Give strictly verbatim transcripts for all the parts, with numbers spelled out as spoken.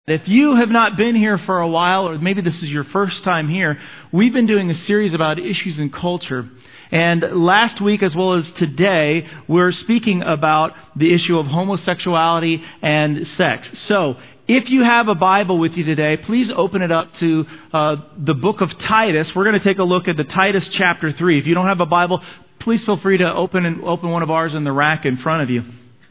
If you have not been here for a while, or maybe this is your first time here, we've been doing a series about issues in culture. And last week, as well as today, we're speaking about the issue of homosexuality and sex. So, if you have a Bible with you today, please open it up to uh, the book of Titus. We're going to take a look at the Titus chapter three. If you don't have a Bible, please feel free to open and open one of ours in the rack in front of you.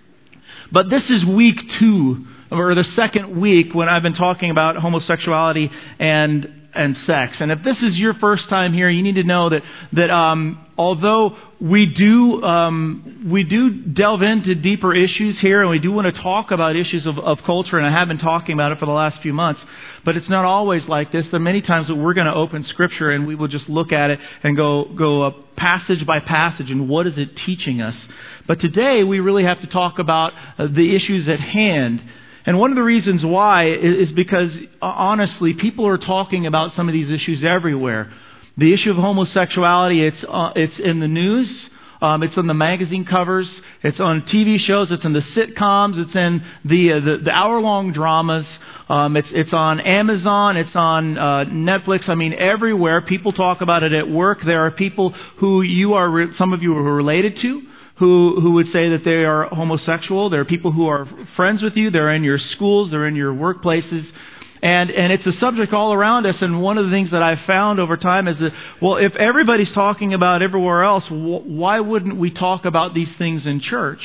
But this is week two, or the second week, when I've been talking about homosexuality and and sex. And if this is your first time here, you need to know that that um, although we do um, we do delve into deeper issues here, and we do want to talk about issues of, of culture, and I have been talking about it for the last few months, but it's not always like this. There are many times that we're going to open Scripture and we will just look at it and go go uh, passage by passage, and what is it teaching us? But today we really have to talk about uh, the issues at hand. And one of the reasons why is because, honestly, people are talking about some of these issues everywhere. The issue of homosexuality, it's uh, it's in the news, um, it's on the magazine covers, it's on T V shows, it's in the sitcoms, it's in the uh, the, the hour-long dramas, um, it's it's on Amazon, it's on uh, Netflix. I mean, everywhere people talk about it at work. There are people who you are, re- some of you are related to, who who would say that they are homosexual. There are people who are friends with you. They're in your schools. They're in your workplaces. And and it's a subject all around us. And one of the things that I've found over time is that, well, if everybody's talking about everywhere else, why wouldn't we talk about these things in church?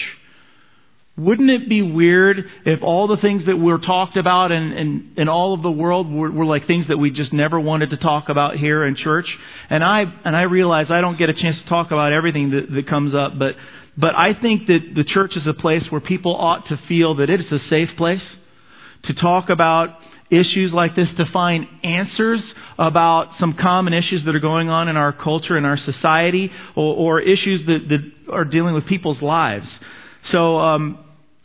Wouldn't it be weird if all the things that were talked about in, in, in all of the world were, were like things that we just never wanted to talk about here in church? And I and I realize I don't get a chance to talk about everything that, that comes up, but But I think that the church is a place where people ought to feel that it is a safe place to talk about issues like this, to find answers about some common issues that are going on in our culture, in our society, or, or issues that, that are dealing with people's lives. So um,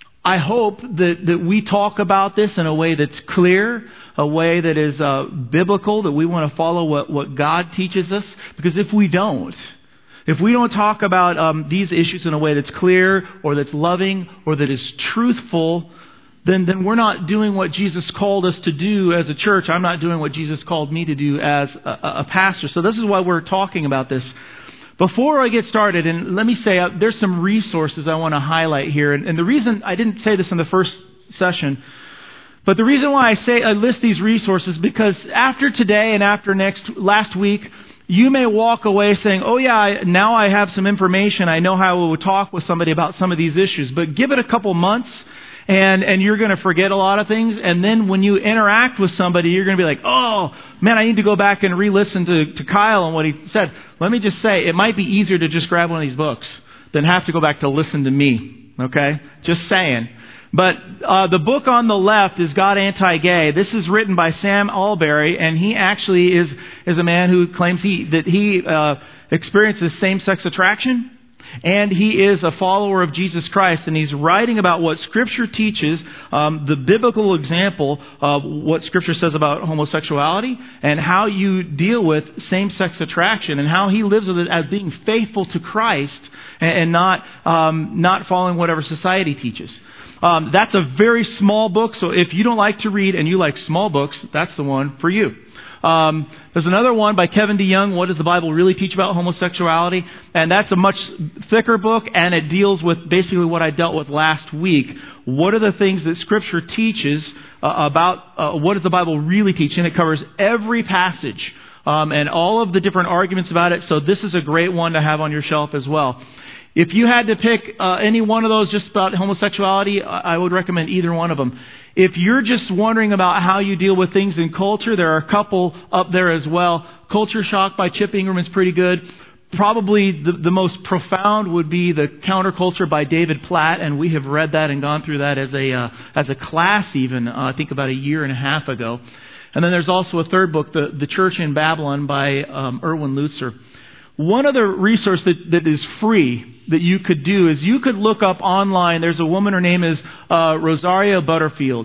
I hope that, that we talk about this in a way that's clear, a way that is uh, biblical, that we want to follow what, what God teaches us. Because if we don't, If we don't talk about um, these issues in a way that's clear, or that's loving, or that is truthful, then then we're not doing what Jesus called us to do as a church. I'm not doing what Jesus called me to do as a, a pastor. So this is why we're talking about this. Before I get started, and let me say, uh, there's some resources I want to highlight here. And, and the reason I didn't say this in the first session, but the reason why I say I list these resources, because after today and after next last week, you may walk away saying, oh yeah, now I have some information. I know how I would talk with somebody about some of these issues. But give it a couple months and, and you're going to forget a lot of things. And then when you interact with somebody, you're going to be like, oh man, I need to go back and re-listen to, to Kyle and what he said. Let me just say, it might be easier to just grab one of these books than have to go back to listen to me. Okay? Just saying. But uh, the book on the left is God Anti-Gay. This is written by Sam Allberry, and he actually is is a man who claims he that he uh, experiences same-sex attraction, and he is a follower of Jesus Christ, and he's writing about what Scripture teaches, um, the biblical example of what Scripture says about homosexuality, and how you deal with same-sex attraction, and how he lives with it as being faithful to Christ and, and not um, not following whatever society teaches. Um, that's a very small book, so if you don't like to read and you like small books, that's the one for you. Um, there's another one by Kevin DeYoung, What Does the Bible Really Teach About Homosexuality? And that's a much thicker book, and it deals with basically what I dealt with last week. What are the things that Scripture teaches uh, about uh, what does the Bible really teach? And it covers every passage um, and all of the different arguments about it, so this is a great one to have on your shelf as well. If you had to pick uh, any one of those just about homosexuality, I would recommend either one of them. If you're just wondering about how you deal with things in culture, there are a couple up there as well. Culture Shock by Chip Ingram is pretty good. Probably the, the most profound would be The Counterculture by David Platt, and we have read that and gone through that as a uh, as a class even, uh, I think about a year and a half ago. And then there's also a third book, The, the Church in Babylon by um, Erwin Lutzer. One other resource that, that is free that you could do is you could look up online. There's a woman, her name is uh, Rosaria Butterfield.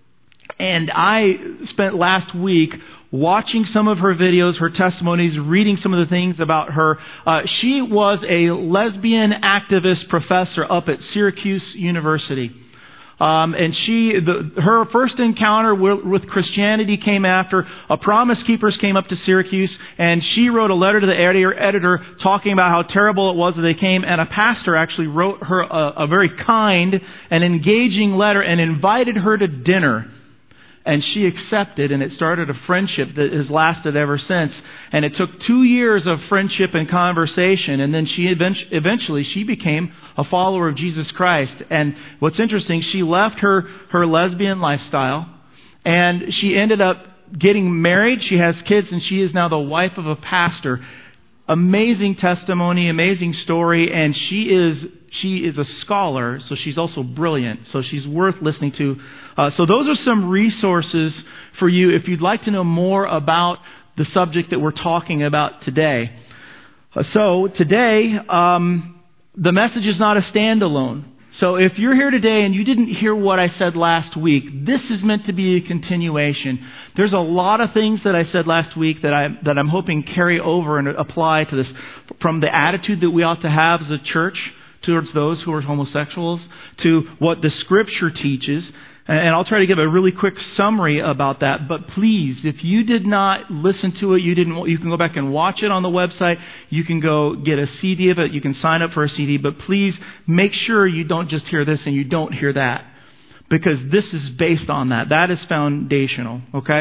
And I spent last week watching some of her videos, her testimonies, reading some of the things about her. Uh, she was a lesbian activist professor up at Syracuse University. Um, and she, the, her first encounter with, with Christianity came after a Promise Keepers came up to Syracuse, and she wrote a letter to the editor, editor talking about how terrible it was that they came, and a pastor actually wrote her a, a very kind and engaging letter and invited her to dinner. And she accepted, and it started a friendship that has lasted ever since. And it took two years of friendship and conversation, and then she eventually she became a follower of Jesus Christ. And what's interesting, she left her, her lesbian lifestyle, and she ended up getting married. She has kids, and she is now the wife of a pastor. Amazing testimony, amazing story, and she is she is a scholar, so she's also brilliant. So she's worth listening to. Uh, so those are some resources for you if you'd like to know more about the subject that we're talking about today. Uh, so today, um, the message is not a standalone. So if you're here today and you didn't hear what I said last week, this is meant to be a continuation. There's a lot of things that I said last week that I that I'm hoping carry over and apply to this, from the attitude that we ought to have as a church towards those who are homosexuals, to what the Scripture teaches. And I'll try to give a really quick summary about that. But please, if you did not listen to it, you didn't. You can go back and watch it on the website. You can go get a C D of it. You can sign up for a C D. But please make sure you don't just hear this and you don't hear that, because this is based on that. That is foundational. Okay?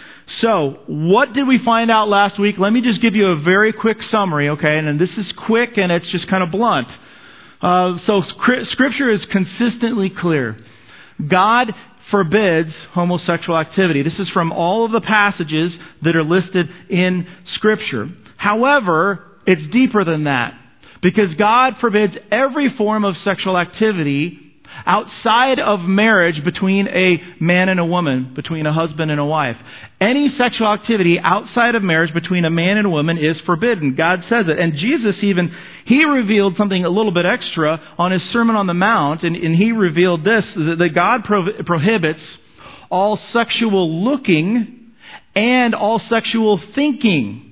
So, what did we find out last week? Let me just give you a very quick summary. Okay? And then this is quick and it's just kind of blunt. Uh, so, Scripture is consistently clear. God forbids homosexual activity. This is from all of the passages that are listed in Scripture. However, it's deeper than that, because God forbids every form of sexual activity outside of marriage between a man and a woman, between a husband and a wife. Any sexual activity outside of marriage between a man and a woman is forbidden. God says it. And Jesus even, He revealed something a little bit extra on His Sermon on the Mount, and, and He revealed this, that, that God pro- prohibits all sexual looking and all sexual thinking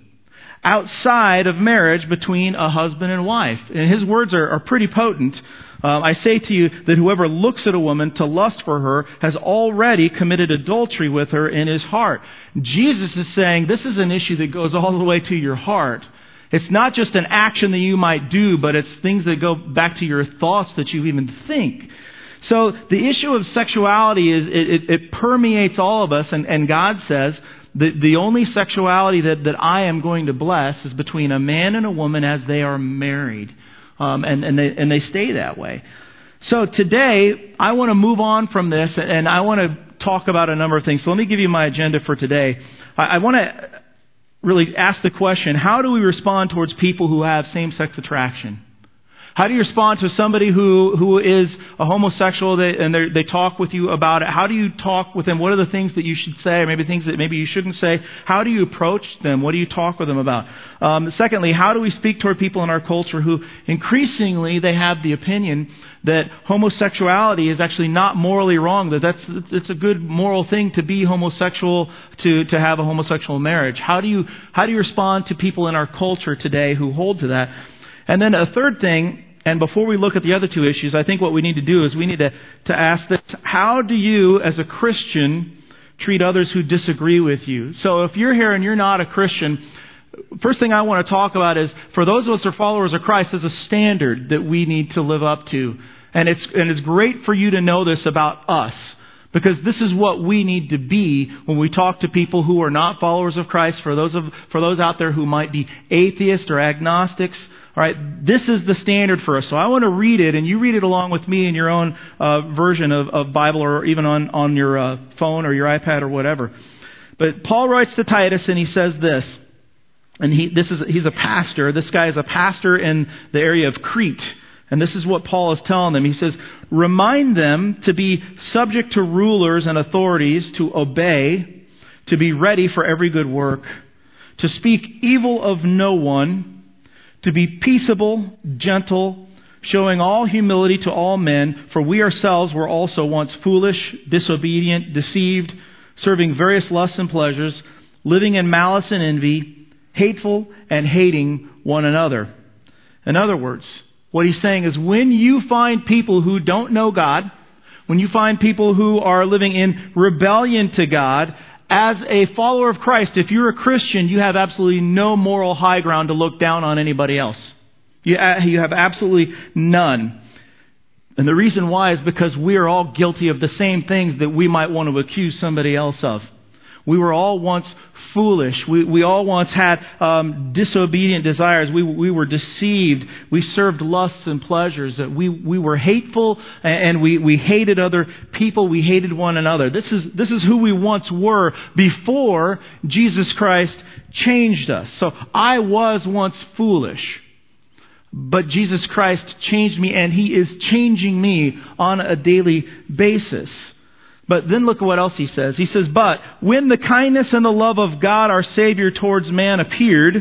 outside of marriage between a husband and wife. And His words are, are pretty potent. Um, I say to you that whoever looks at a woman to lust for her has already committed adultery with her in his heart. Jesus is saying this is an issue that goes all the way to your heart. It's not just an action that you might do, but it's things that go back to your thoughts that you even think. So the issue of sexuality is it, it, it permeates all of us, and, and God says that the only sexuality that, that I am going to bless is between a man and a woman as they are married. Um, and, and, they, and they stay that way. So today, I want to move on from this, and I want to talk about a number of things. So let me give you my agenda for today. I, I want to really ask the question, how do we respond towards people who have same-sex attraction? How do you respond to somebody who, who is a homosexual and they talk with you about it? How do you talk with them? What are the things that you should say, or maybe things that maybe you shouldn't say? How do you approach them? What do you talk with them about? Um, secondly, how do we speak toward people in our culture who increasingly they have the opinion that homosexuality is actually not morally wrong, that that's it's a good moral thing to be homosexual, to, to have a homosexual marriage? How do you how do you respond to people in our culture today who hold to that? And then a third thing, and before we look at the other two issues, I think what we need to do is we need to, to ask this: how do you, as a Christian, treat others who disagree with you? So if you're here and you're not a Christian, first thing I want to talk about is, for those of us who are followers of Christ, there's a standard that we need to live up to. And it's, and it's great for you to know this about us, because this is what we need to be when we talk to people who are not followers of Christ, for those of, for those out there who might be atheists or agnostics. All right, this is the standard for us. So I want to read it, and you read it along with me in your own uh, version of, of Bible, or even on, on your uh, phone or your iPad or whatever. But Paul writes to Titus, and he says this, and he this is he's a pastor. This guy is a pastor in the area of Crete. And this is what Paul is telling them. He says, remind them to be subject to rulers and authorities, to obey, to be ready for every good work, to speak evil of no one, to be peaceable, gentle, showing all humility to all men, for we ourselves were also once foolish, disobedient, deceived, serving various lusts and pleasures, living in malice and envy, hateful and hating one another. In other words, what he's saying is, when you find people who don't know God, when you find people who are living in rebellion to God, as a follower of Christ, if you're a Christian, you have absolutely no moral high ground to look down on anybody else. You, you have absolutely none. And the reason why is because we are all guilty of the same things that we might want to accuse somebody else of. We were all once foolish. We, we all once had um, disobedient desires. We, we were deceived. We served lusts and pleasures. We, we were hateful, and we, we hated other people. We hated one another. This is, this is who we once were before Jesus Christ changed us. So I was once foolish, but Jesus Christ changed me, and He is changing me on a daily basis. But then look at what else he says. He says, but when the kindness and the love of God our Savior towards man appeared,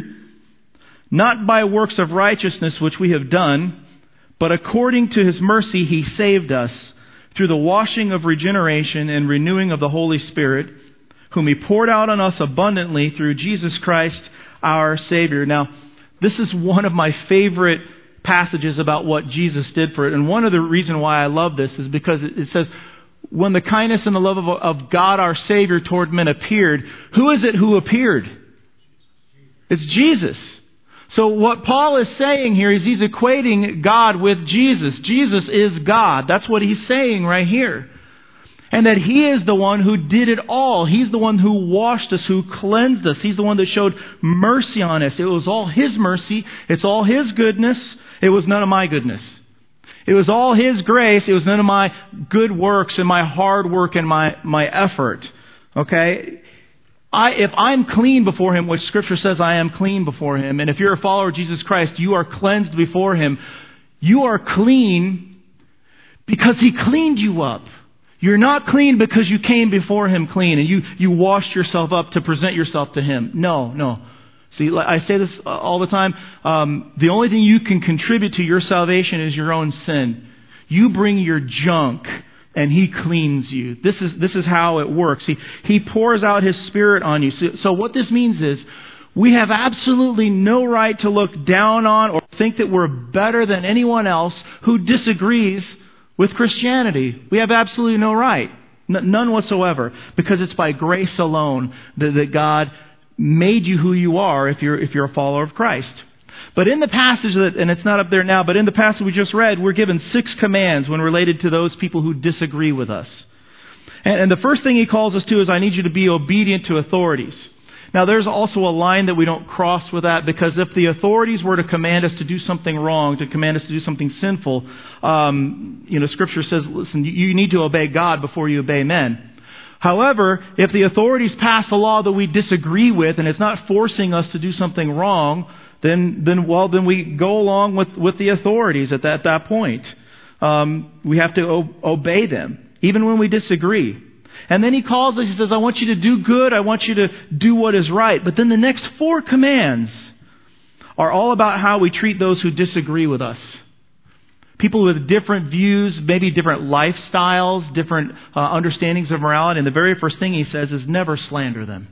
not by works of righteousness which we have done, but according to His mercy He saved us through the washing of regeneration and renewing of the Holy Spirit, whom He poured out on us abundantly through Jesus Christ our Savior. Now, this is one of my favorite passages about what Jesus did for it. And one of the reasons why I love this is because it says, when the kindness and the love of, of God our Savior toward men appeared, who is it who appeared? It's Jesus. So what Paul is saying here is he's equating God with Jesus. Jesus is God. That's what he's saying right here. And that He is the one who did it all. He's the one who washed us, who cleansed us. He's the one that showed mercy on us. It was all His mercy. It's all His goodness. It was none of my goodness. It was all His grace. It was none of my good works and my hard work and my, my effort. Okay? I, if I'm clean before Him, which Scripture says I am clean before Him, and if you're a follower of Jesus Christ, you are cleansed before Him. You are clean because He cleaned you up. You're not clean because you came before Him clean and you, you washed yourself up to present yourself to Him. No, no. See, I say this all the time. Um, the only thing you can contribute to your salvation is your own sin. You bring your junk, and He cleans you. This is this is how it works. He He pours out His Spirit on you. So, so what this means is, we have absolutely no right to look down on or think that we're better than anyone else who disagrees with Christianity. We have absolutely no right, N- none whatsoever, because it's by grace alone that, that God made you who you are if you're if you're a follower of Christ. But in the passage, that, and it's not up there now, but in the passage we just read, we're given six commands when related to those people who disagree with us. And, and the first thing He calls us to is, I need you to be obedient to authorities. Now there's also a line that we don't cross with that, because if the authorities were to command us to do something wrong, to command us to do something sinful, um, you know, Scripture says, listen, you need to obey God before you obey men. However, if the authorities pass a law that we disagree with, and it's not forcing us to do something wrong, then, then well, then we go along with, with the authorities at that, at that point. Um, we have to o- obey them, even when we disagree. And then He calls us, He says, I want you to do good, I want you to do what is right. But then the next four commands are all about how we treat those who disagree with us. People with different views, maybe different lifestyles, different uh, understandings of morality. And the very first thing He says is never slander them.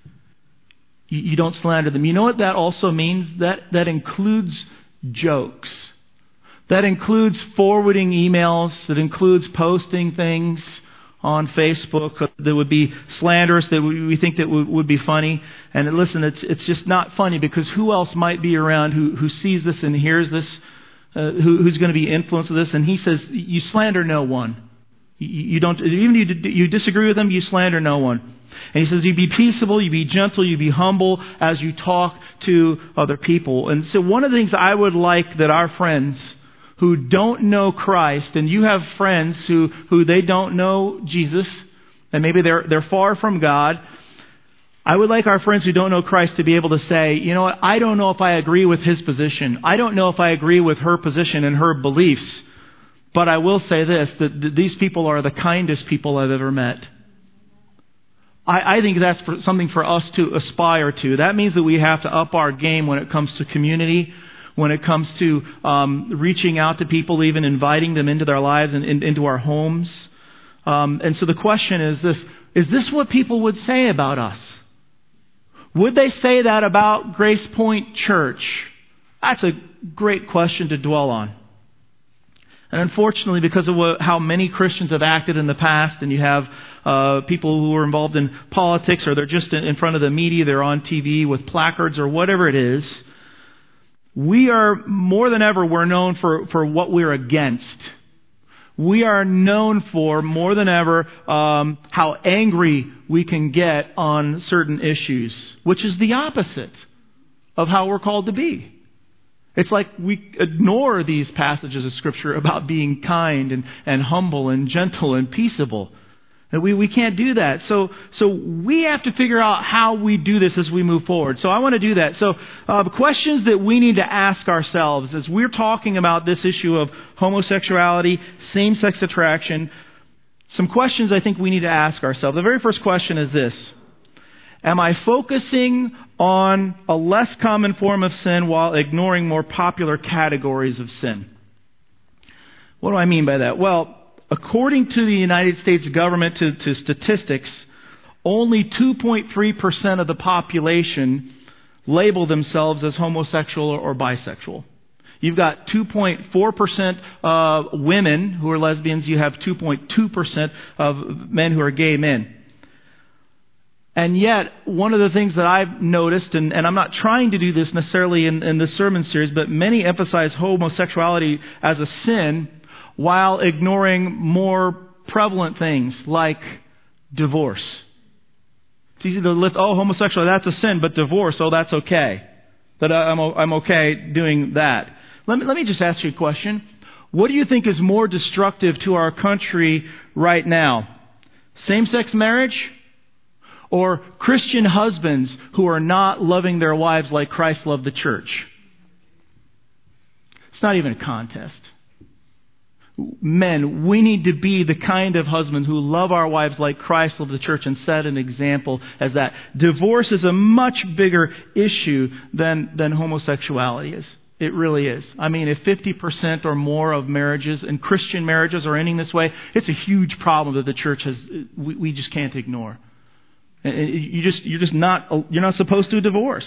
You, you don't slander them. You know what that also means? That, that includes jokes. That includes forwarding emails. That includes posting things on Facebook that would be slanderous, that we think that would be funny. And listen, it's it's just not funny, because who else might be around who, who sees this and hears this? Uh, who, who's going to be influenced with this? And He says, you slander no one. You, you don't, even if you, you disagree with them, you slander no one. And He says, you be peaceable, you be gentle, you be humble as you talk to other people. And so one of the things I would like that our friends who don't know Christ, and you have friends who, who they don't know Jesus, and maybe they're they're far from God, I would like our friends who don't know Christ to be able to say, you know what, I don't know if I agree with his position. I don't know if I agree with her position and her beliefs. But I will say this, that these people are the kindest people I've ever met. I, I think that's for, something for us to aspire to. That means that we have to up our game when it comes to community, when it comes to um, reaching out to people, even inviting them into their lives and in, into our homes. Um, and so the question is this, is this what people would say about us? Would they say that about Grace Point Church? That's a great question to dwell on. And unfortunately, because of what, how many Christians have acted in the past, and you have uh, people who are involved in politics, or they're just in front of the media, they're on T V with placards or whatever it is, we are, more than ever, we're known for, for what we're against. We are known for, more than ever, um, how angry we can get on certain issues, which is the opposite of how we're called to be. It's like we ignore these passages of Scripture about being kind and, and humble and gentle and peaceable. And we, we can't do that. So so we have to figure out how we do this as we move forward. So I want to do that. So uh, the questions that we need to ask ourselves as we're talking about this issue of homosexuality, same-sex attraction, some questions I think we need to ask ourselves. The very first question is this: am I focusing on a less common form of sin while ignoring more popular categories of sin? What do I mean by that? Well, according to the United States government, to, to statistics, only two point three percent of the population label themselves as homosexual or, or bisexual. You've got two point four percent uh, women who are lesbians. You have two point two percent of men who are gay men. And yet, one of the things that I've noticed, and, and I'm not trying to do this necessarily in, in this sermon series, but many emphasize homosexuality as a sin while ignoring more prevalent things like divorce. It's easy to lift, oh, homosexuality, that's a sin, but divorce, oh, that's okay. That I'm, I'm okay doing that. Let me, let me just ask you a question. What do you think is more destructive to our country right now? Same-sex marriage? Or Christian husbands who are not loving their wives like Christ loved the church? It's not even a contest. Men, we need to be the kind of husbands who love our wives like Christ loved the church and set an example as that. Divorce is a much bigger issue than, than homosexuality is. It really is. I mean, if fifty percent or more of marriages, and Christian marriages, are ending this way, it's a huge problem that the church has, we, we just can't ignore. You just, you're just not, you're not supposed to divorce.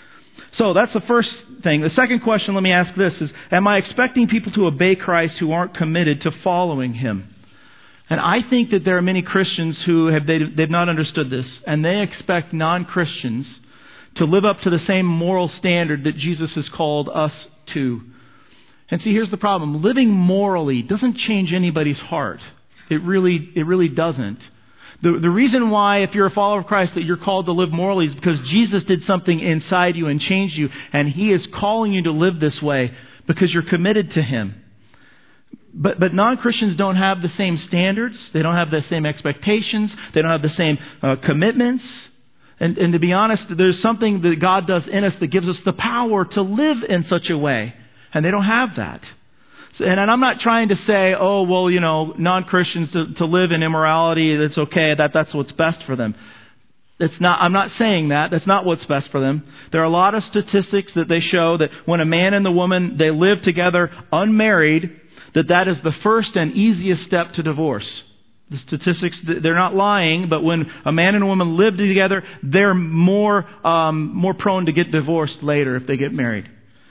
So that's the first thing. The second question, let me ask this, is, am I expecting people to obey Christ who aren't committed to following Him? And I think that there are many Christians who have, they, they've not understood this, and they expect non-Christians to live up to the same moral standard that Jesus has called us to. And see, here's the problem. Living morally doesn't change anybody's heart. It really, it really doesn't. The, the reason why, if you're a follower of Christ, that you're called to live morally is because Jesus did something inside you and changed you, and He is calling you to live this way because you're committed to Him. But, but non-Christians don't have the same standards. They don't have the same expectations. They don't have the same uh, commitments. And, and to be honest, there's something that God does in us that gives us the power to live in such a way. And they don't have that. And I'm not trying to say, oh, well, you know, non-Christians to, to live in immorality, it's okay, that that's what's best for them. It's not, I'm not saying that. That's not what's best for them. There are a lot of statistics that they show that when a man and the woman, they live together unmarried, that that is the first and easiest step to divorce. The statistics, they're not lying, but when a man and a woman live together, they're more, um, more prone to get divorced later if they get married.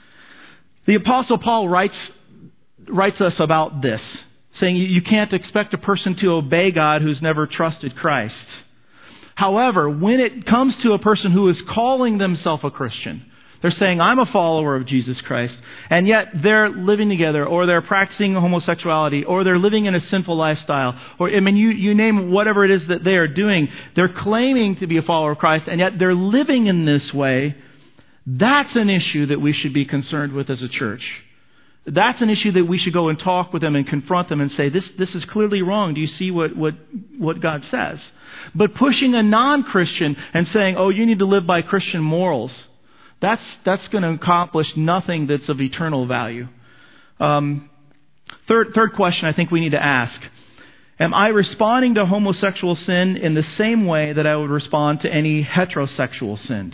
The Apostle Paul writes writes us about this, saying you can't expect a person to obey God who's never trusted Christ. However, when it comes to a person who is calling themselves a Christian, they're saying, I'm a follower of Jesus Christ, and yet they're living together, or they're practicing homosexuality, or they're living in a sinful lifestyle, or, I mean, you, you name whatever it is that they are doing. They're claiming to be a follower of Christ, and yet they're living in this way. That's an issue that we should be concerned with as a church. That's an issue that we should go and talk with them and confront them and say, this this is clearly wrong. Do you see what, what, what God says? But pushing a non-Christian and saying, oh, you need to live by Christian morals, that's that's going to accomplish nothing that's of eternal value. Um, third, third question I think we need to ask. Am I responding to homosexual sin in the same way that I would respond to any heterosexual sin?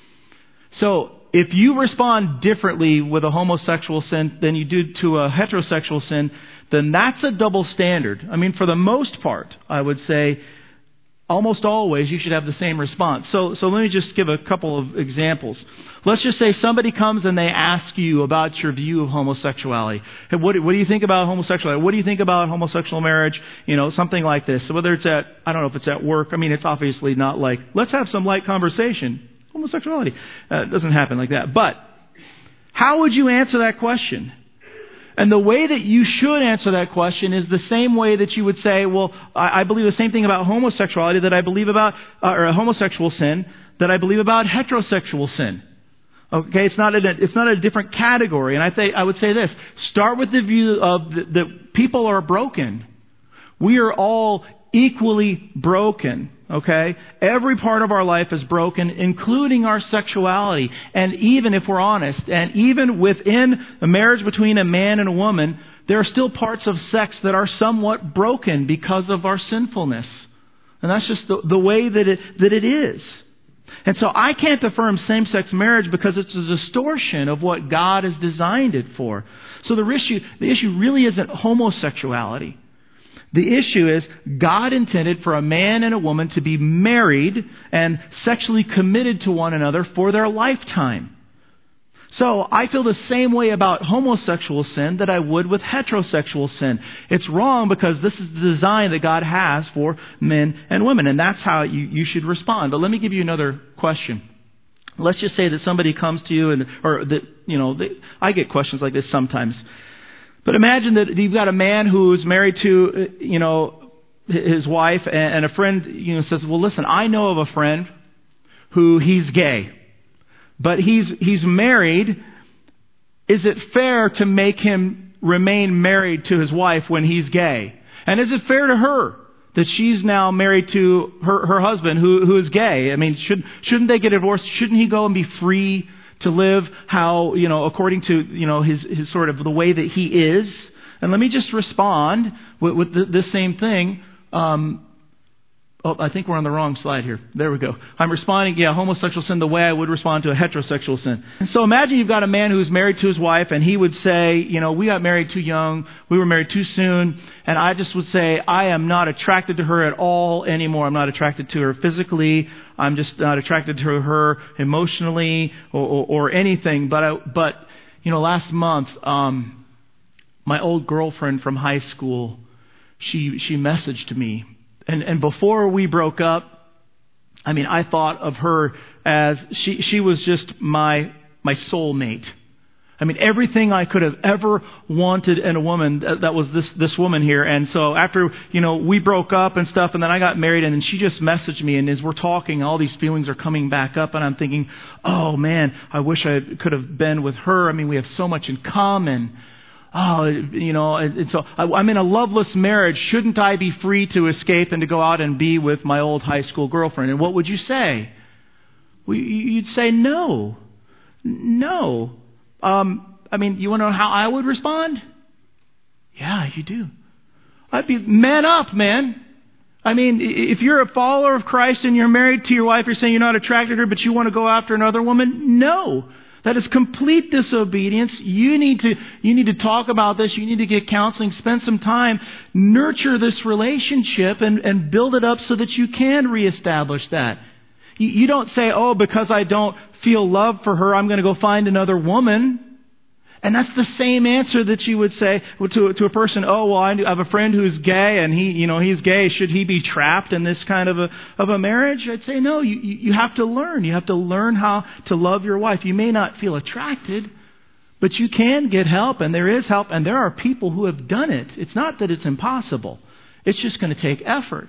So, if you respond differently with a homosexual sin than you do to a heterosexual sin, then that's a double standard. I mean, for the most part, I would say almost always you should have the same response. So, so let me just give a couple of examples. Let's just say somebody comes and they ask you about your view of homosexuality. Hey, what, what do you think about homosexuality? What do you think about homosexual marriage? You know, something like this. So whether it's at, I don't know if it's at work. I mean, it's obviously not like, let's have some light conversation. Homosexuality. Uh, it doesn't happen like that. But how would you answer that question? And the way that you should answer that question is the same way that you would say, well, I, I believe the same thing about homosexuality that I believe about, uh, or homosexual sin, that I believe about heterosexual sin. Okay, it's not a, it's not a different category. And I think I would say this: start with the view of that people are broken. We are all equally broken. Okay, every part of our life is broken, including our sexuality. And even if we're honest, and even within a marriage between a man and a woman, there are still parts of sex that are somewhat broken because of our sinfulness. And that's just the, the way that it that it is. And so I can't affirm same-sex marriage because it's a distortion of what God has designed it for. So the issue, the issue really isn't homosexuality. The issue is God intended for a man and a woman to be married and sexually committed to one another for their lifetime. So I feel the same way about homosexual sin that I would with heterosexual sin. It's wrong because this is the design that God has for men and women, and that's how you, you should respond. But let me give you another question. Let's just say that somebody comes to you, and or that you know, they, I get questions like this sometimes. But imagine that you've got a man who's married to, you know, his wife, and a friend, you know, says, "Well, listen, I know of a friend who he's gay. But he's he's married. Is it fair to make him remain married to his wife when he's gay? And is it fair to her that she's now married to her, her husband who who is gay? I mean, should shouldn't they get divorced? Shouldn't he go and be free to live how, you know, according to, you know, his his sort of the way that he is?" And let me just respond with, with the, this same thing. Um, Oh, I think we're on the wrong slide here. There we go. I'm responding, yeah, homosexual sin the way I would respond to a heterosexual sin. And so imagine you've got a man who's married to his wife, and he would say, you know, we got married too young, we were married too soon, and I just would say, I am not attracted to her at all anymore. I'm not attracted to her physically. I'm just not attracted to her emotionally or, or, or anything. But, I, but you know, last month, um, my old girlfriend from high school, she she messaged me. And and before we broke up, I mean, I thought of her as she she was just my my soulmate. I mean, everything I could have ever wanted in a woman, that, that was this this woman here. And so after, you know, we broke up and stuff, and then I got married, and then she just messaged me, and as we're talking, all these feelings are coming back up, and I'm thinking, oh man, I wish I could have been with her. I mean, we have so much in common. Oh, you know, and so I'm in a loveless marriage. Shouldn't I be free to escape and to go out and be with my old high school girlfriend? And what would you say? Well, you'd say no. No. Um, I mean, you want to know how I would respond? Yeah, you do. I'd be, man up, man. I mean, if you're a follower of Christ and you're married to your wife, you're saying you're not attracted to her, but you want to go after another woman? No. That is complete disobedience. You need to you need to talk about this. You need to get counseling. Spend some time. Nurture this relationship and, and build it up so that you can reestablish that. You, you don't say, oh, because I don't feel love for her, I'm going to go find another woman. And that's the same answer that you would say to, to a person, oh, well, I have a friend who's gay and he, you know, he's gay. Should he be trapped in this kind of a, of a marriage? I'd say, no, you, you have to learn. You have to learn how to love your wife. You may not feel attracted, but you can get help, and there is help, and there are people who have done it. It's not that it's impossible. It's just going to take effort.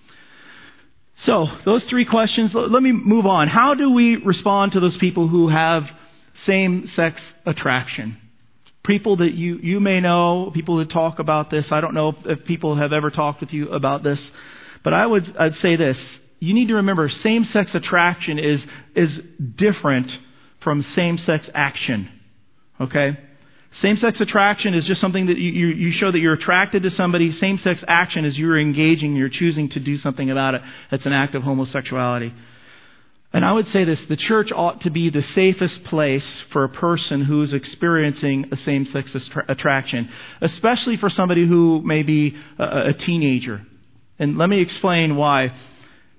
So, those three questions, let me move on. How do we respond to those people who have same-sex attraction? People that you, you may know, people who talk about this. I don't know if, if people have ever talked with you about this. But I would I'd say this. You need to remember same-sex attraction is is different from same-sex action. Okay? Same-sex attraction is just something that you, you, you show that you're attracted to somebody. Same-sex action is you're engaging, you're choosing to do something about it. That's an act of homosexuality. And I would say this, the church ought to be the safest place for a person who is experiencing a same-sex attraction, especially for somebody who may be a, a teenager. And let me explain why.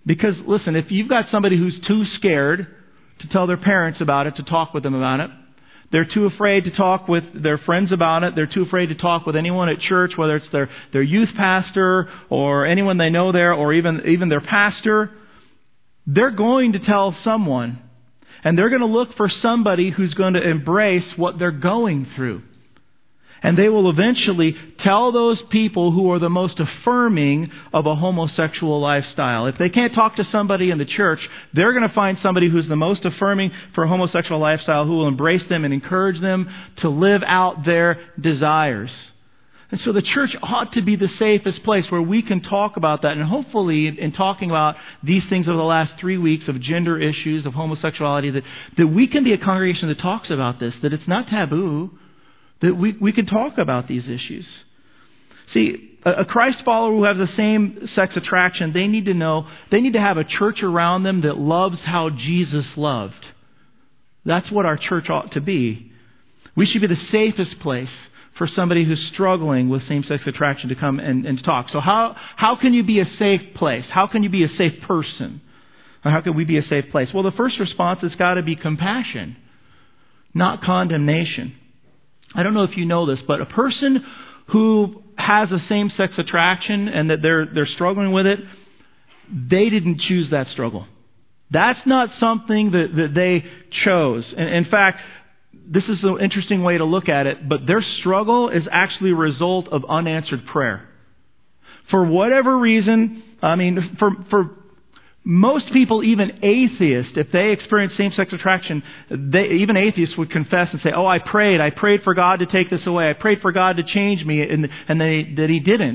Because, listen, if you've got somebody who's too scared to tell their parents about it, to talk with them about it, they're too afraid to talk with their friends about it, they're too afraid to talk with anyone at church, whether it's their, their youth pastor or anyone they know there, or even, even their pastor, they're going to tell someone. And they're going to look for somebody who's going to embrace what they're going through. And they will eventually tell those people who are the most affirming of a homosexual lifestyle. If they can't talk to somebody in the church, they're going to find somebody who's the most affirming for a homosexual lifestyle, who will embrace them and encourage them to live out their desires. And so the church ought to be the safest place where we can talk about that. And hopefully, in talking about these things over the last three weeks of gender issues, of homosexuality, that, that we can be a congregation that talks about this, that it's not taboo, that we, we can talk about these issues. See, a, a Christ follower who has the same sex attraction, they need to know, they need to have a church around them that loves how Jesus loved. That's what our church ought to be. We should be the safest place for somebody who's struggling with same-sex attraction to come and, and talk. So how, how can you be a safe place? How can you be a safe person? Or how can we be a safe place? Well, the first response has got to be compassion, not condemnation. I don't know if you know this, but a person who has a same-sex attraction and that they're they're struggling with it, they didn't choose that struggle. That's not something that, that they chose. And in fact, this is an interesting way to look at it, but their struggle is actually a result of unanswered prayer. For whatever reason, I mean, for for most people, even atheists, if they experience same-sex attraction, they, even atheists would confess and say, oh, I prayed. I prayed for God to take this away. I prayed for God to change me, and, and they, that He didn't.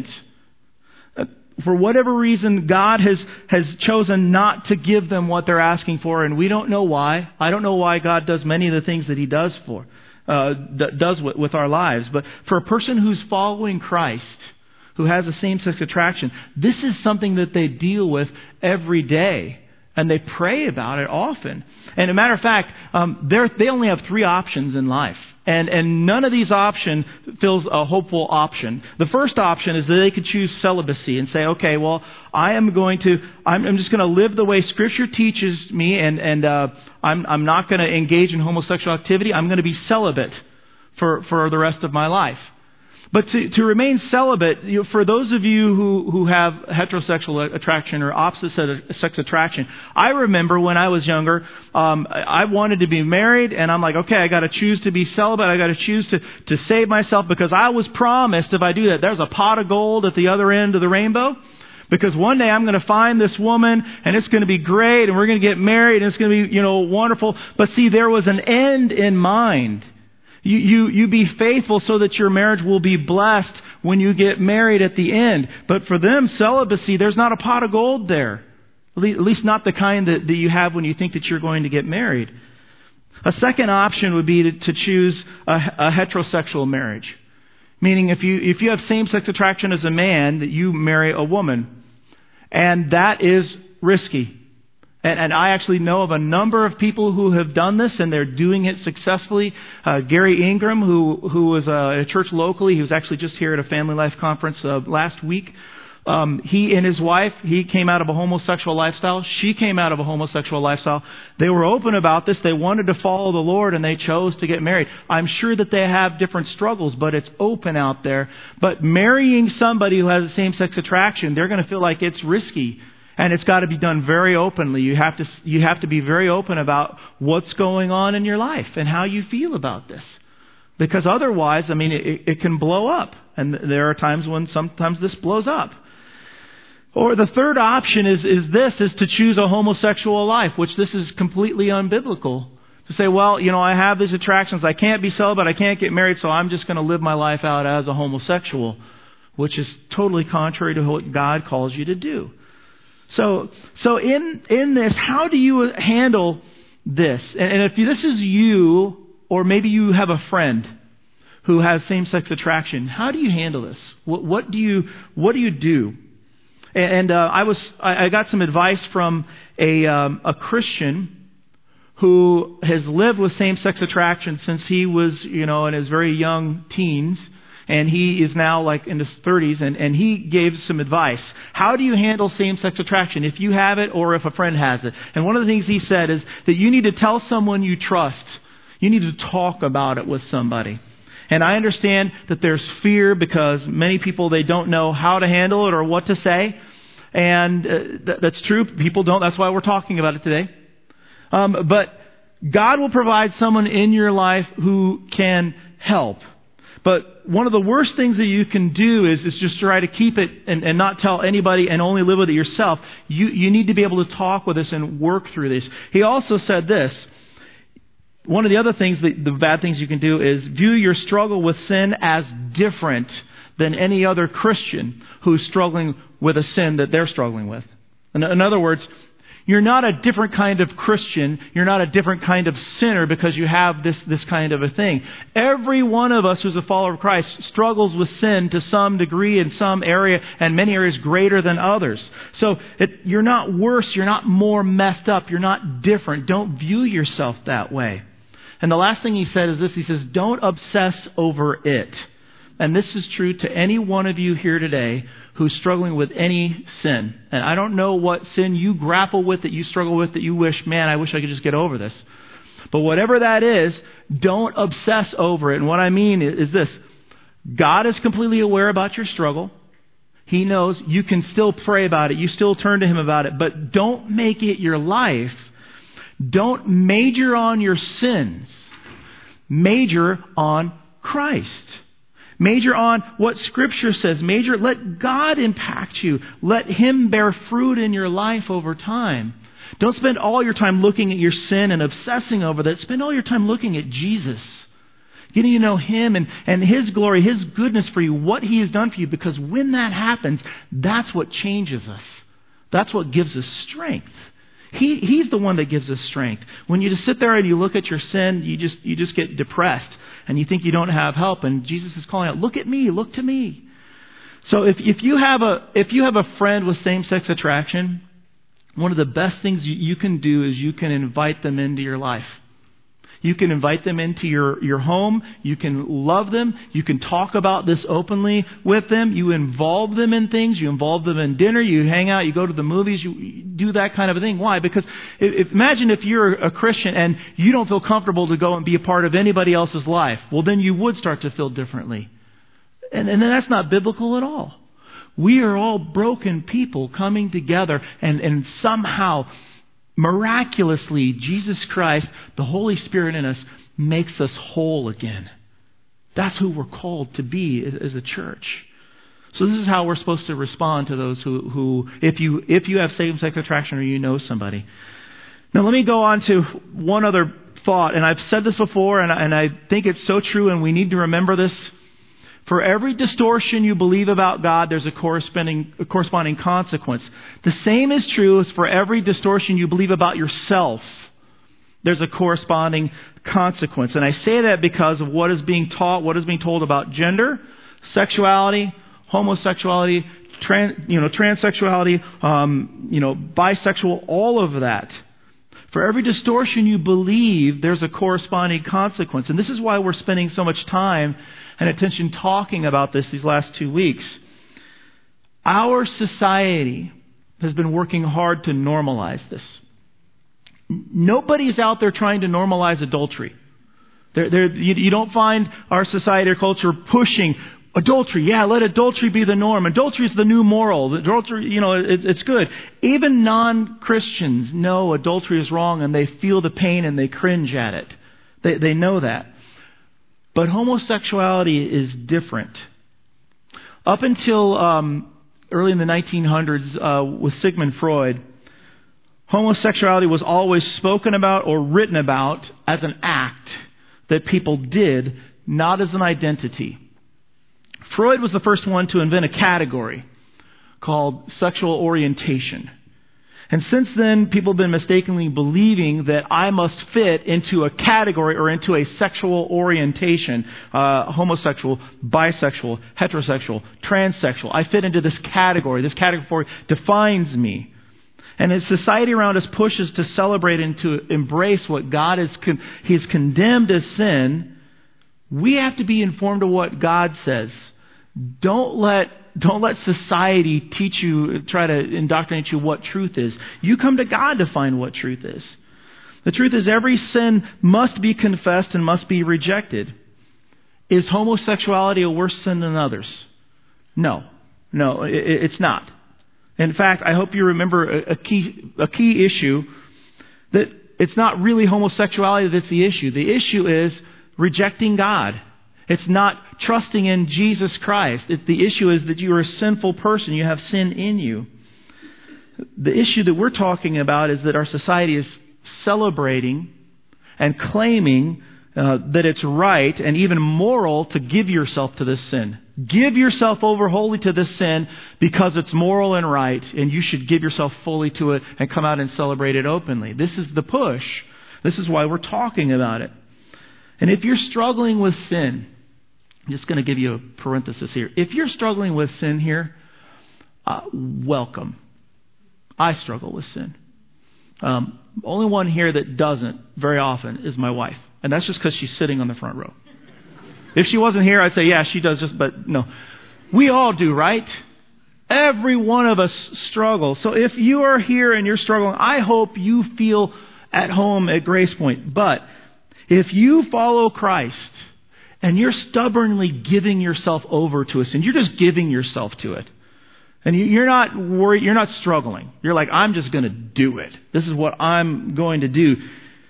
For whatever reason, God has, has chosen not to give them what they're asking for, and we don't know why. I don't know why God does many of the things that He does for, uh, does with, with our lives. But for a person who's following Christ, who has a same-sex attraction, this is something that they deal with every day. And they pray about it often. And a matter of fact, um, they only have three options in life. And, and none of these options fills a hopeful option. The first option is that they could choose celibacy and say, okay, well, I am going to, I'm, I'm just going to live the way Scripture teaches me, and, and uh, I'm, I'm not going to engage in homosexual activity. I'm going to be celibate for, for the rest of my life. But to, to remain celibate, you know, for those of you who, who have heterosexual attraction or opposite sex attraction, I remember when I was younger, um, I wanted to be married, and I'm like, okay, I got to choose to be celibate. I got to choose to, to save myself, because I was promised if I do that, there's a pot of gold at the other end of the rainbow. Because one day I'm going to find this woman, and it's going to be great, and we're going to get married, and it's going to be, you know, wonderful. But see, there was an end in mind. You, you, you be faithful so that your marriage will be blessed when you get married at the end. But for them, celibacy, there's not a pot of gold there. At least not the kind that, that you have when you think that you're going to get married. A second option would be to, to choose a, a heterosexual marriage. Meaning if you, if you have same-sex attraction as a man, that you marry a woman. And that is risky. And, and I actually know of a number of people who have done this, and they're doing it successfully. Uh, Gary Ingram, who who was uh, at a church locally, he was actually just here at a Family Life conference uh, last week. Um, he and his wife, he came out of a homosexual lifestyle. She came out of a homosexual lifestyle. They were open about this. They wanted to follow the Lord, and they chose to get married. I'm sure that they have different struggles, but it's open out there. But marrying somebody who has a same-sex attraction, they're going to feel like it's risky. And it's got to be done very openly. You have to you have to be very open about what's going on in your life and how you feel about this. Because otherwise, I mean, it, it can blow up. And there are times when sometimes this blows up. Or the third option is, is this, is to choose a homosexual life, which this is completely unbiblical. To say, well, you know, I have these attractions. I can't be celibate. I can't get married, so I'm just going to live my life out as a homosexual, which is totally contrary to what God calls you to do. So, so in in this, how do you handle this? And, and if this is you, or maybe you have a friend who has same-sex attraction, how do you handle this? What, what do you what do you do? And, and uh, I was I, I got some advice from a um, a Christian who has lived with same-sex attraction since he was, you know, in his very young teens. and he is now like in his thirties, and, and he gave some advice. How do you handle same-sex attraction if you have it or if a friend has it? And one of the things he said is that you need to tell someone you trust. You need to talk about it with somebody. And I understand that there's fear because many people, they don't know how to handle it or what to say. And uh, th- that's true. People don't. That's why we're talking about it today. Um, but God will provide someone in your life who can help. But one of the worst things that you can do is, is just try to keep it and, and not tell anybody and only live with it yourself. You, you need to be able to talk with this and work through this. He also said this. One of the other things, the, the bad things you can do is view your struggle with sin as different than any other Christian who's struggling with a sin that they're struggling with. In, in other words, you're not a different kind of Christian. You're not a different kind of sinner because you have this, this kind of a thing. Every one of us who's a follower of Christ struggles with sin to some degree in some area, and many areas greater than others. So it, you're not worse. You're not more messed up. You're not different. Don't view yourself that way. And the last thing he said is this. He says, don't obsess over it. And this is true to any one of you here today who's struggling with any sin. And I don't know what sin you grapple with, that you struggle with, that you wish, man, I wish I could just get over this. But whatever that is, don't obsess over it. And what I mean is this. God is completely aware about your struggle. He knows. You can still pray about it. You still turn to Him about it. But don't make it your life. Don't major on your sins. Major on Christ. Major on what Scripture says. Major, let God impact you. Let Him bear fruit in your life over time. Don't spend all your time looking at your sin and obsessing over that. Spend all your time looking at Jesus. Getting to know Him and, and His glory, His goodness for you, what He has done for you. Because when that happens, that's what changes us. That's what gives us strength. He, he's the one that gives us strength. When you just sit there and you look at your sin, you just, you just get depressed and you think you don't have help. And Jesus is calling out, look at me, look to me. So if, if you have a, if you have a friend with same-sex attraction, one of the best things you, you can do is you can invite them into your life. You can invite them into your, your home. You can love them. You can talk about this openly with them. You involve them in things. You involve them in dinner. You hang out. You go to the movies. You, you do that kind of a thing. Why? Because if, imagine if you're a Christian and you don't feel comfortable to go and be a part of anybody else's life. Well, then you would start to feel differently. And, and then that's not biblical at all. We are all broken people coming together and, and somehow, miraculously, Jesus Christ, the Holy Spirit in us, makes us whole again. That's who we're called to be as a church. So this is how we're supposed to respond to those who, who if you if you have same-sex attraction or you know somebody. Now let me go on to one other thought, and I've said this before, and I, and I think it's so true, and we need to remember this. For every distortion you believe about God, there's a corresponding, a corresponding consequence. The same is true as for every distortion you believe about yourself. There's a corresponding consequence. And I say that because of what is being taught, what is being told about gender, sexuality, homosexuality, trans, you know, transsexuality, um, you know, bisexual, all of that. For every distortion you believe, there's a corresponding consequence. And this is why we're spending so much time and attention talking about this these last two weeks. Our society has been working hard to normalize this. Nobody's out there trying to normalize adultery. They're, they're, you, you don't find our society or culture pushing adultery. Yeah, let adultery be the norm. Adultery is the new moral. Adultery, you know, it, it's good. Even non-Christians know adultery is wrong and they feel the pain and they cringe at it. They, they know that. But homosexuality is different. Up until um, early in the nineteen hundreds uh, with Sigmund Freud, homosexuality was always spoken about or written about as an act that people did, not as an identity. Freud was the first one to invent a category called sexual orientation. And since then, people have been mistakenly believing that I must fit into a category or into a sexual orientation. Uh, homosexual, bisexual, heterosexual, transsexual. I fit into this category. This category defines me. And as society around us pushes to celebrate and to embrace what God has con- He has condemned as sin, We have to be informed of what God says. Don't let don't let society teach you, try to indoctrinate you what truth is. You come to God to find what truth is. The truth is every sin must be confessed and must be rejected. Is homosexuality a worse sin than others? No. No, it, it's not. In fact, I hope you remember a, a key a key issue, that it's not really homosexuality that's the issue. The issue is rejecting God. It's not trusting in Jesus Christ. It, the issue is that you are a sinful person. You have sin in you. The issue that we're talking about is that our society is celebrating and claiming uh, that it's right and even moral to give yourself to this sin. Give yourself over wholly to this sin because it's moral and right, and you should give yourself fully to it and come out and celebrate it openly. This is the push. This is why we're talking about it. And if you're struggling with sin, I'm just going to give you a parenthesis here. If you're struggling with sin here, uh, welcome. I struggle with sin. Um, only one here that doesn't very often is my wife. And that's just because she's sitting on the front row. If she wasn't here, I'd say, yeah, she does just, but no. We all do, right? Every one of us struggle. So if you are here and you're struggling, I hope you feel at home at Grace Point. But if you follow Christ and you're stubbornly giving yourself over to us, and you're just giving yourself to it, and you're not worried, you're not struggling. You're like, I'm just going to do it. This is what I'm going to do.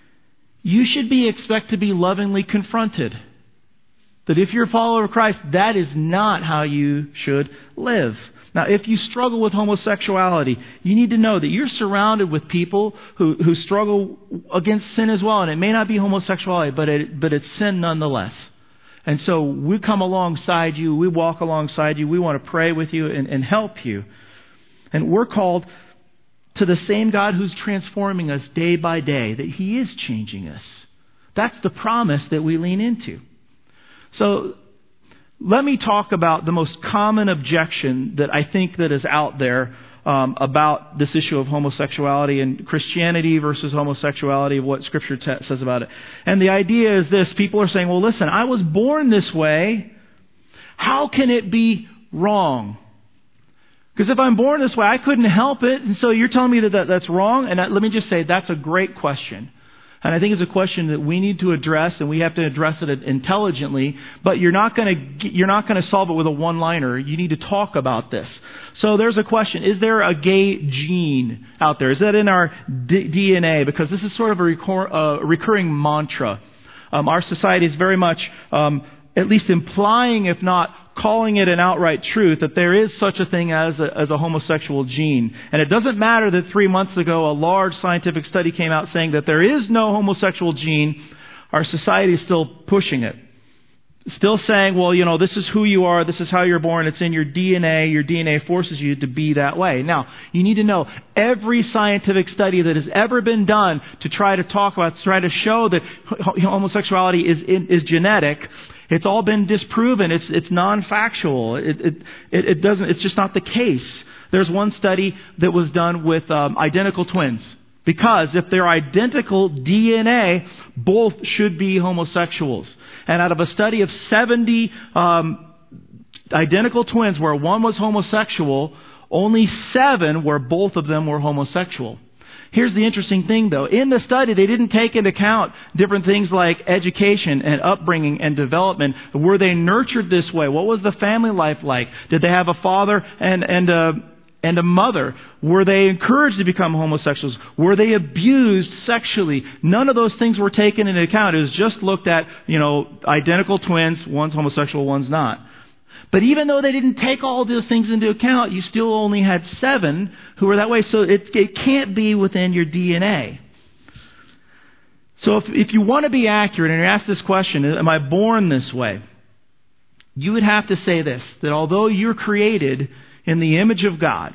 You should be expect to be lovingly confronted. That if you're a follower of Christ, that is not how you should live. Now, if you struggle with homosexuality, you need to know that you're surrounded with people who, who struggle against sin as well. And it may not be homosexuality, but it, but it's sin nonetheless. And so we come alongside you, we walk alongside you, we want to pray with you and, and help you. And we're called to the same God who's transforming us day by day, that He is changing us. That's the promise that we lean into. So let me talk about the most common objection that I think that is out there um, about this issue of homosexuality and Christianity versus homosexuality, of what Scripture t- says about it. And the idea is this. People are saying, well, listen, I was born this way. How can it be wrong? Because if I'm born this way, I couldn't help it. And so you're telling me that, that that's wrong? And that, let me just say, that's a great question. And I think it's a question that we need to address, and we have to address it intelligently. But you're not going to you're not going to solve it with a one-liner. You need to talk about this. So there's a question: is there a gay gene out there? Is that in our D- DNA? Because this is sort of a recor- uh, recurring mantra. Um, our society is very much, um, at least implying, if not calling it an outright truth, that there is such a thing as a, as a homosexual gene. And it doesn't matter that three months ago a large scientific study came out saying that there is no homosexual gene. Our society is still pushing it. Still saying, well, you know, this is who you are, this is how you're born, it's in your D N A, your D N A forces you to be that way. Now, you need to know, every scientific study that has ever been done to try to talk about, to try to show that homosexuality is is genetic, it's all been disproven. It's it's non-factual. It, it it it doesn't. It's just not the case. There's one study that was done with um, identical twins, because if they're identical D N A, both should be homosexuals. And out of a study of seventy um, identical twins where one was homosexual, only seven where both of them were homosexual. Here's the interesting thing, though. In the study, they didn't take into account different things like education and upbringing and development. Were they nurtured this way? What was the family life like? Did they have a father and, and a, and a mother? Were they encouraged to become homosexuals? Were they abused sexually? None of those things were taken into account. It was just looked at, you know, identical twins, one's homosexual, one's not. But even though they didn't take all of those things into account, you still only had seven who were that way. So it, it can't be within your D N A. So if, if you want to be accurate and you're asked this question, am I born this way? You would have to say this, that although you're created in the image of God,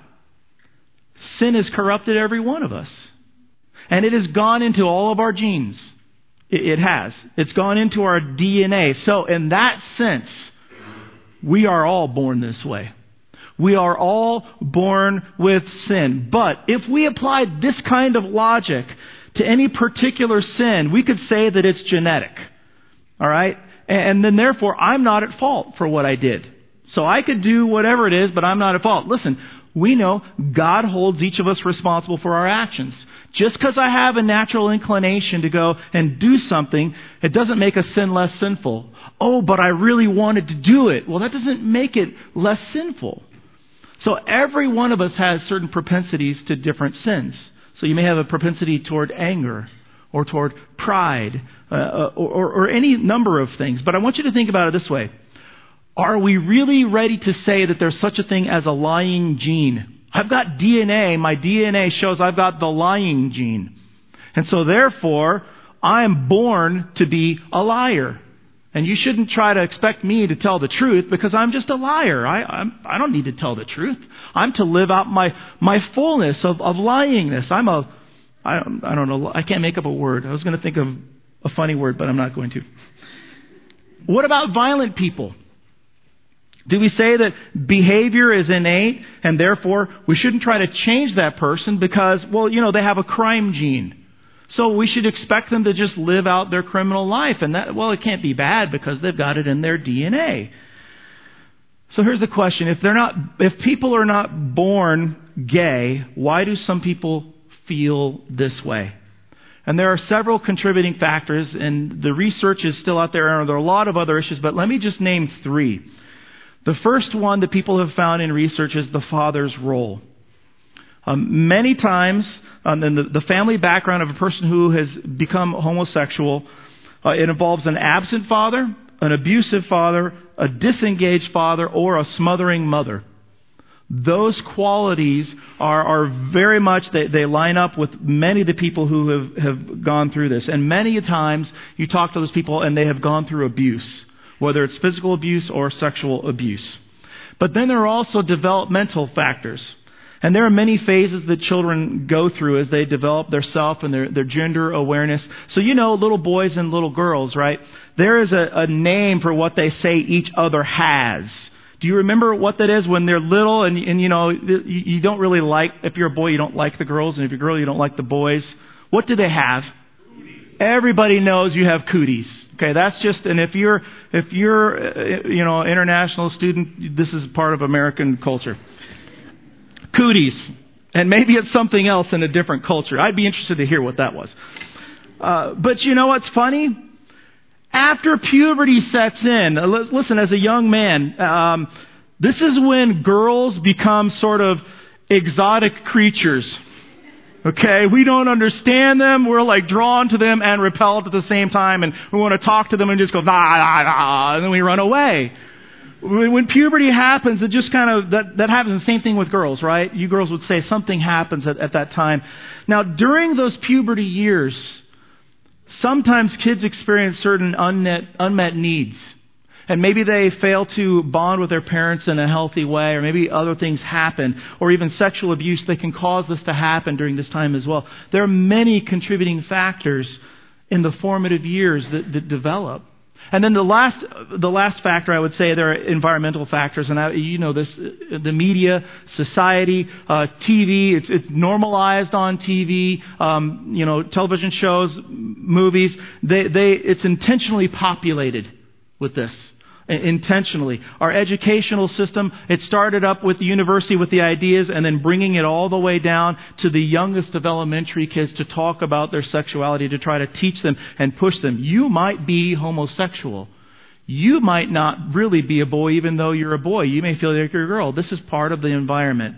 sin has corrupted every one of us. And it has gone into all of our genes. It, it has. It's gone into our D N A. So in that sense, we are all born this way. We are all born with sin. But if we applied this kind of logic to any particular sin, we could say that it's genetic. All right? And then therefore, I'm not at fault for what I did. So I could do whatever it is, but I'm not at fault. Listen, we know God holds each of us responsible for our actions. Just because I have a natural inclination to go and do something, it doesn't make a sin less sinful. Oh, but I really wanted to do it. Well, that doesn't make it less sinful. So every one of us has certain propensities to different sins. So you may have a propensity toward anger or toward pride uh, or, or, or any number of things. But I want you to think about it this way. Are we really ready to say that there's such a thing as a lying gene? I've got D N A. My D N A shows I've got the lying gene. And so therefore, I'm born to be a liar. And you shouldn't try to expect me to tell the truth because I'm just a liar. I I'm, I don't need to tell the truth. I'm to live out my my fullness of, of lyingness. I'm a, I, I don't know, I can't make up a word. I was going to think of a funny word, but I'm not going to. What about violent people? Do we say that behavior is innate and therefore we shouldn't try to change that person because, well, you know, they have a crime gene? So we should expect them to just live out their criminal life. And that, well, it can't be bad because they've got it in their D N A. So here's the question. If they're not, if people are not born gay, why do some people feel this way? And there are several contributing factors, and the research is still out there, and there are a lot of other issues, but let me just name three. The first one that people have found in research is the father's role. Um, many times, um, in the, the family background of a person who has become homosexual, uh, it involves an absent father, an abusive father, a disengaged father, or a smothering mother. Those qualities are, are very much, they, they line up with many of the people who have, have gone through this. And many times you talk to those people and they have gone through abuse, whether it's physical abuse or sexual abuse. But then there are also developmental factors. And there are many phases that children go through as they develop their self and their, their gender awareness. So you know, little boys and little girls, right? There is a, a name for what they say each other has. Do you remember what that is when they're little and, and you know, you, you don't really like, if you're a boy, you don't like the girls, and if you're a girl, you don't like the boys. What do they have? Cooties. Everybody knows you have cooties. Okay, that's just, and if you're, if you're, you know, international student, this is part of American culture. Cooties. And maybe it's something else in a different culture. I'd be interested to hear what that was. Uh, but you know what's funny? After puberty sets in, listen, as a young man, um, this is when girls become sort of exotic creatures. Okay, we don't understand them. We're like drawn to them and repelled at the same time, and we want to talk to them and just go, nah, nah, nah, and then we run away. When puberty happens, it just kind of, that, that happens the same thing with girls, right? You girls would say something happens at, at that time. Now, during those puberty years, sometimes kids experience certain unmet, unmet needs. And maybe they fail to bond with their parents in a healthy way, or maybe other things happen, or even sexual abuse that can cause this to happen during this time as well. There are many contributing factors in the formative years that, that develop. And then the last, the last factor, I would say, there are environmental factors, and I, you know this: the media, society, uh, T V. It's, it's normalized on T V. Um, you know, television shows, movies. They, they, it's intentionally populated with this. Intentionally. Our educational system, it started up with the university with the ideas and then bringing it all the way down to the youngest of elementary kids to talk about their sexuality, to try to teach them and push them. You might be homosexual. You might not really be a boy even though you're a boy. You may feel like you're a girl. This is part of the environment.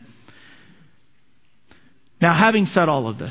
Now, having said all of this,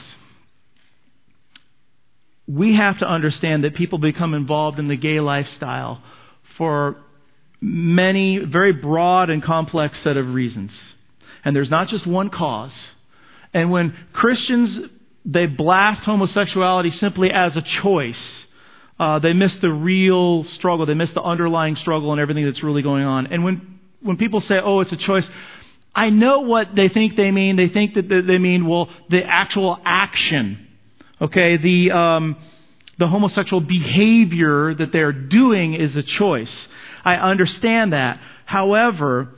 we have to understand that people become involved in the gay lifestyle for many, very broad and complex set of reasons. And there's not just one cause. And when Christians, they blast homosexuality simply as a choice, uh, they miss the real struggle. They miss the underlying struggle and everything that's really going on. And when, when people say, oh, it's a choice, I know what they think they mean. They think that they mean, well, the actual action. Okay, the... Um, The homosexual behavior that they're doing is a choice. I understand that. However,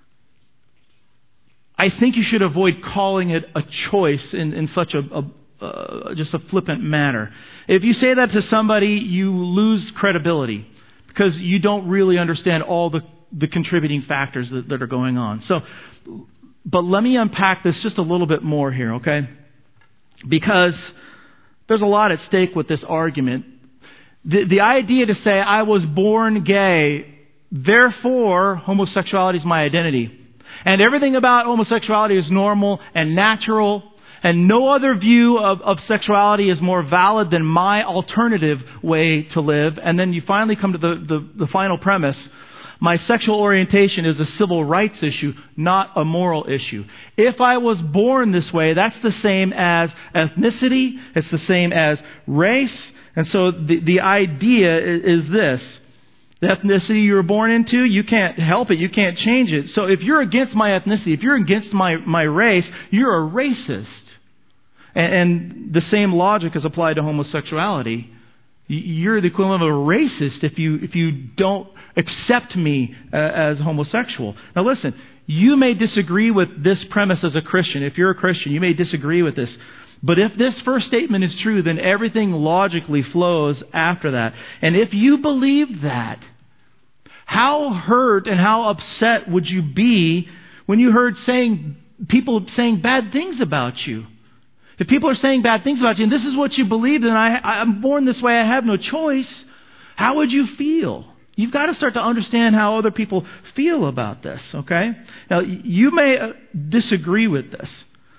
I think you should avoid calling it a choice in, in such a, a uh, just a flippant manner. If you say that to somebody, you lose credibility. because you don't really understand all the, the contributing factors that, that are going on. So, but let me unpack this just a little bit more here, okay? Because there's a lot at stake with this argument. The, the idea to say, I was born gay, therefore homosexuality is my identity. And everything about homosexuality is normal and natural, and no other view of, of sexuality is more valid than my alternative way to live. And then you finally come to the, the, the final premise. My sexual orientation is a civil rights issue, not a moral issue. If I was born this way, that's the same as ethnicity. It's the same as race. And so the, the idea is, is this. The ethnicity you were born into, you can't help it. You can't change it. So if you're against my ethnicity, if you're against my, my race, you're a racist. And, and the same logic is applied to homosexuality. You're the equivalent of a racist if you if you don't accept me uh, as homosexual. Now listen, you may disagree with this premise as a Christian. If you're a Christian, you may disagree with this. But if this first statement is true, then everything logically flows after that. And if you believe that, how hurt and how upset would you be when you heard saying people saying bad things about you? If people are saying bad things about you, and this is what you believe, and I, I'm born this way, I have no choice, how would you feel? You've got to start to understand how other people feel about this, okay? Now, you may disagree with this.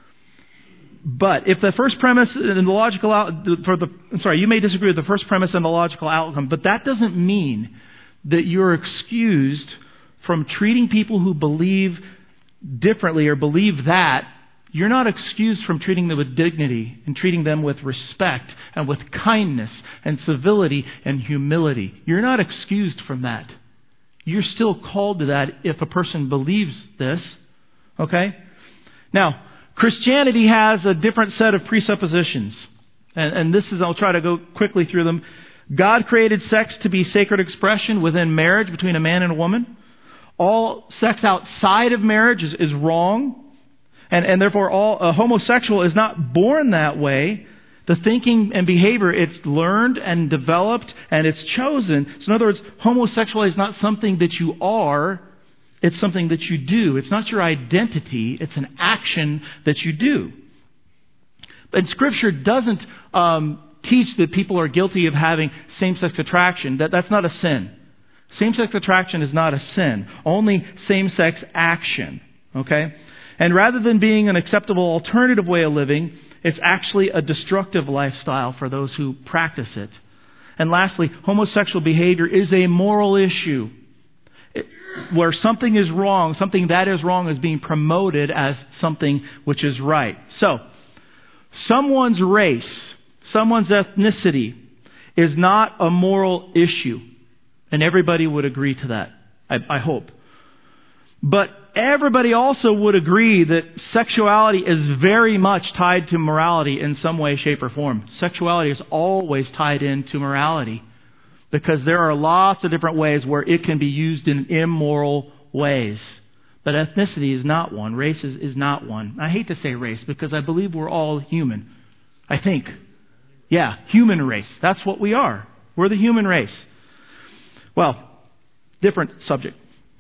But if the first premise and the logical out, for the sorry, you may disagree with the first premise and the logical outcome, but that doesn't mean that you're excused from treating people who believe differently or believe that. You're not excused from treating them with dignity and treating them with respect and with kindness and civility and humility. You're not excused from that. You're still called to that if a person believes this. Okay? Now, Christianity has a different set of presuppositions. And, and this is, I'll try to go quickly through them. God created sex to be sacred expression within marriage between a man and a woman. All sex outside of marriage is, is wrong. And, and therefore, all a homosexual is not born that way. The thinking and behavior, it's learned and developed and it's chosen. So in other words, homosexuality is not something that you are. It's something that you do. It's not your identity. It's an action that you do. But Scripture doesn't um, teach that people are guilty of having same-sex attraction. That, that's not a sin. Same-sex attraction is not a sin. Only same-sex action. Okay? And rather than being an acceptable alternative way of living, it's actually a destructive lifestyle for those who practice it. And lastly, homosexual behavior is a moral issue. It, where something is wrong, something that is wrong is being promoted as something which is right. So, someone's race, someone's ethnicity is not a moral issue. And everybody would agree to that, I, I hope. But everybody also would agree that sexuality is very much tied to morality in some way, shape, or form. Sexuality is always tied into morality because there are lots of different ways where it can be used in immoral ways. But ethnicity is not one. Race is, is not one. I hate to say race because I believe we're all human. I think. Yeah, human race. That's what we are. We're the human race. Well, different subject.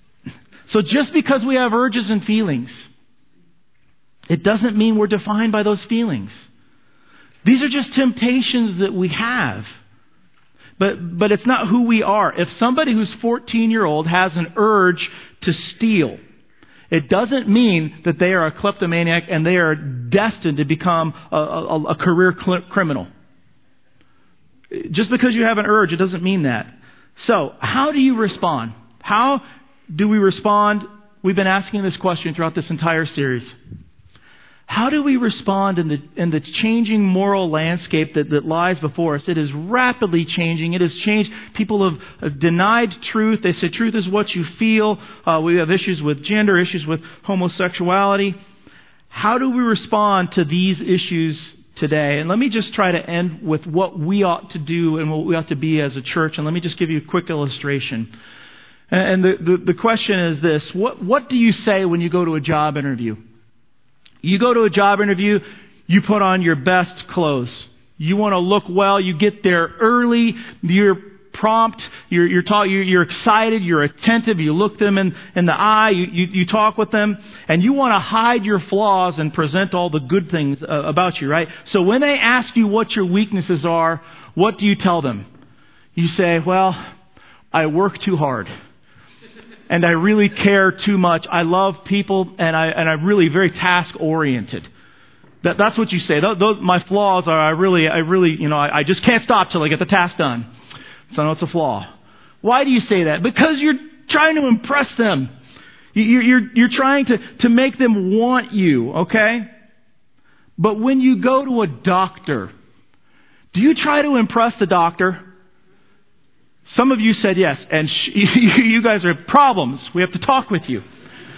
So just because we have urges and feelings, it doesn't mean we're defined by those feelings. These are just temptations that we have. But but it's not who we are. If somebody who's fourteen-year-old has an urge to steal, it doesn't mean that they are a kleptomaniac and they are destined to become a, a, a career cl- criminal. Just because you have an urge, it doesn't mean that. So, how do you respond? How do we respond? We've been asking this question throughout this entire series. How do we respond in the in the changing moral landscape that, that lies before us? It is rapidly changing. It has changed. People have, have denied truth. They say truth is what you feel. Uh, we have issues with gender, issues with homosexuality. How do we respond to these issues today? And let me just try to end with what we ought to do and what we ought to be as a church. And let me just give you a quick illustration. And the, the, the question is this. What, what do you say when you go to a job interview? You go to a job interview, you put on your best clothes. You want to look well, you get there early, you're prompt, you're you're, talk, you're you're excited, you're attentive, you look them in, in the eye, you, you, you talk with them, and you want to hide your flaws and present all the good things uh, about you, right? So when they ask you what your weaknesses are, what do you tell them? You say, well, I work too hard. And I really care too much. I love people, and, I, and I'm really very task-oriented. That, that's what you say. Those, those, my flaws are I really, I really, you know, I, I just can't stop till I get the task done. So I know it's a flaw. Why do you say that? Because you're trying to impress them. You, you're, you're trying to, to make them want you, okay? But when you go to a doctor, do you try to impress the doctor? Some of you said yes, and sh- you guys are problems. We have to talk with you.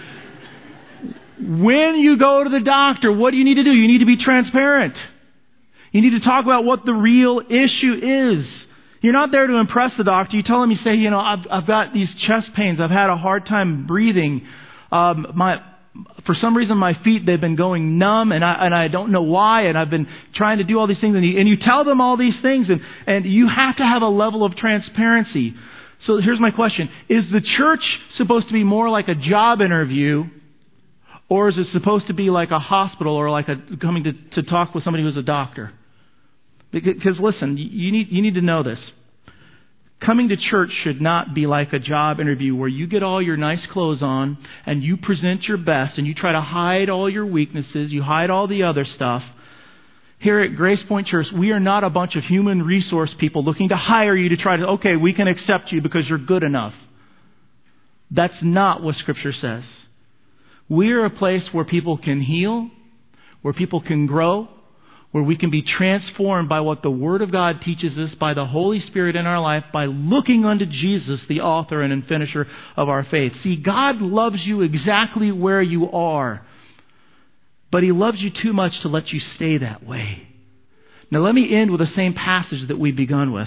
When you go to the doctor, what do you need to do? You need to be transparent. You need to talk about what the real issue is. You're not there to impress the doctor. You tell him, you say, you know, I've, I've got these chest pains. I've had a hard time breathing. Um, my, for some reason, my feet, they've been going numb, and I, and I don't know why, and I've been trying to do all these things. And you, and you tell them all these things, and, and you have to have a level of transparency. So here's my question. Is the church supposed to be more like a job interview, or is it supposed to be like a hospital or like a coming to, to talk with somebody who's a doctor? Because listen, you need you need to know this. Coming to church should not be like a job interview where you get all your nice clothes on and you present your best and you try to hide all your weaknesses, you hide all the other stuff. Here at Grace Point Church, we are not a bunch of human resource people looking to hire you to try to, okay, we can accept you because you're good enough. That's not what Scripture says. We are a place where people can heal, where people can grow, where we can be transformed by what the Word of God teaches us, by the Holy Spirit in our life, by looking unto Jesus, the author and finisher of our faith. See, God loves you exactly where you are, but He loves you too much to let you stay that way. Now let me end with the same passage that we begun with.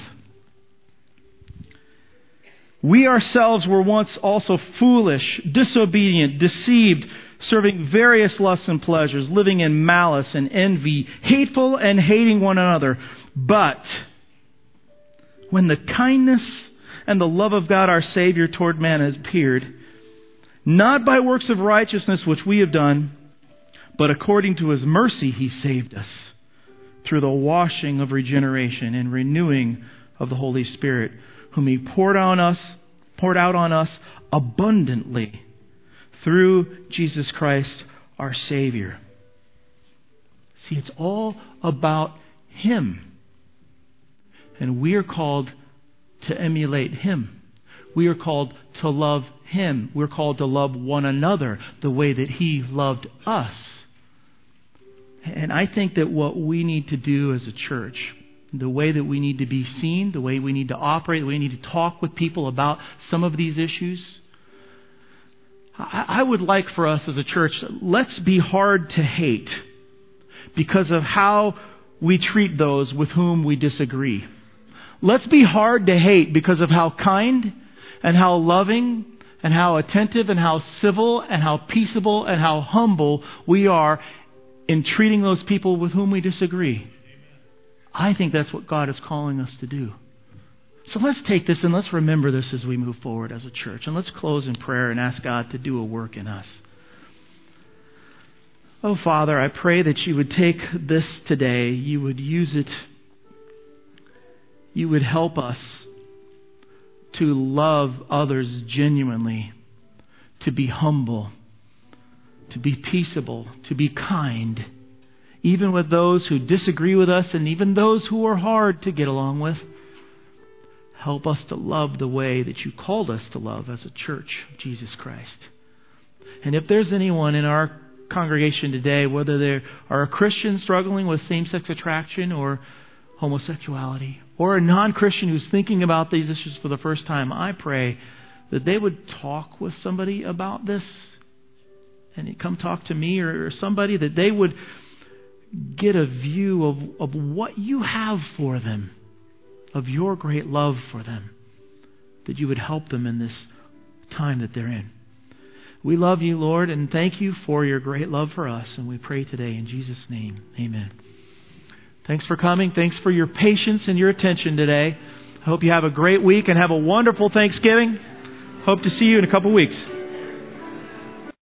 We ourselves were once also foolish, disobedient, deceived, serving various lusts and pleasures, living in malice and envy, hateful and hating one another. But when the kindness and the love of God our Savior toward man has appeared, not by works of righteousness which we have done, but according to His mercy He saved us, through the washing of regeneration and renewing of the Holy Spirit, whom He poured on us, poured out on us abundantly through Jesus Christ our Savior. See, it's all about Him. And we are called to emulate Him. We are called to love Him. We're called to love one another the way that He loved us. And I think that what we need to do as a church, the way that we need to be seen, the way we need to operate, the way we need to talk with people about some of these issues, I would like for us as a church, let's be hard to hate because of how we treat those with whom we disagree. Let's be hard to hate because of how kind and how loving and how attentive and how civil and how peaceable and how humble we are in treating those people with whom we disagree. I think that's what God is calling us to do. So let's take this and let's remember this as we move forward as a church. And let's close in prayer and ask God to do a work in us. Oh, Father, I pray that You would take this today. You would use it. You would help us to love others genuinely, to be humble, to be peaceable, to be kind, even with those who disagree with us and even those who are hard to get along with. Help us to love the way that You called us to love as a church of Jesus Christ. And if there's anyone in our congregation today, whether they are a Christian struggling with same-sex attraction or homosexuality, or a non-Christian who's thinking about these issues for the first time, I pray that they would talk with somebody about this and come talk to me or, or somebody, that they would get a view of, of what You have for them, of Your great love for them, that You would help them in this time that they're in. We love You, Lord, and thank You for Your great love for us. And we pray today in Jesus' name, amen. Thanks for coming. Thanks for your patience and your attention today. Hope you have a great week and have a wonderful Thanksgiving. Hope to see you in a couple weeks.